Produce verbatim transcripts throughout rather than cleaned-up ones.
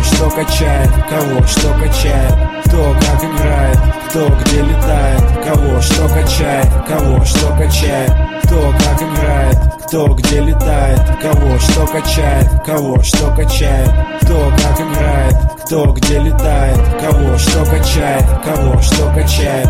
что качает, кого что качает, кто как играет, кто где летает, кого что качает, кого что качает, кто как играет, кто где летает, кого что качает, кого что качает, кто как играет, кто где летает, кого что качает, кого что качает.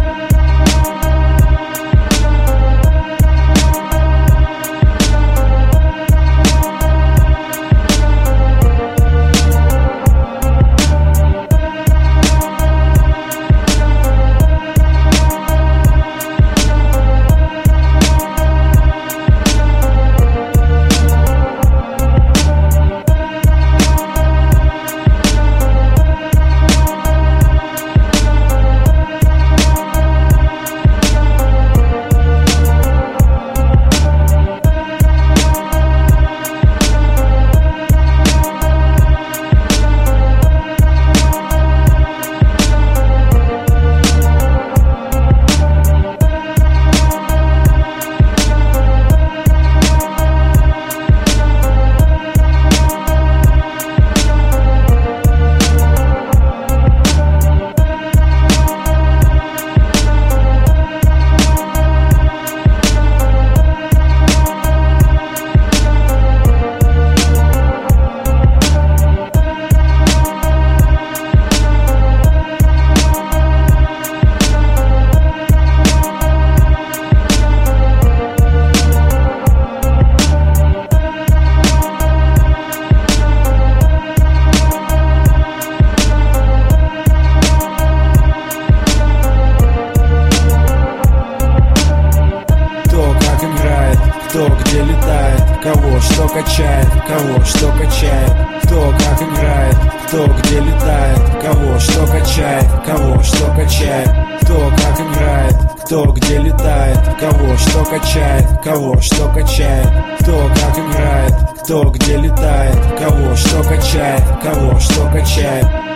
Кто где летает, кого что качает, кого что качает, кто как играет, кто где летает, кого что качает, кого что качает, кто как играет, кто где летает, кого что качает, кого что качает, кто как играет, кто где летает, кого что качает, кого что качает.